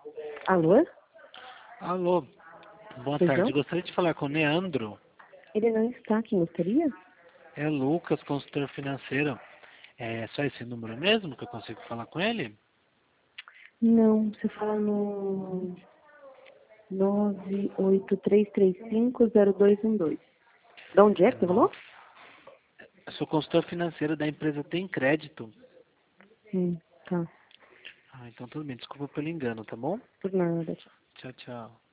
Alô? Alô, boa Pois tarde. não? Gostaria de falar com o Leandro. Ele não está aqui, gostaria? É Lucas, consultor financeiro. É só esse número mesmo que eu consigo falar com ele? Não, você fala no 983350212. De onde é É que você nove. falou? Eu sou consultor financeiro da empresa Tem Crédito. Tá. Ah, então tudo bem. Desculpa pelo engano, tá bom? Por nada, tchau. Tchau, tchau.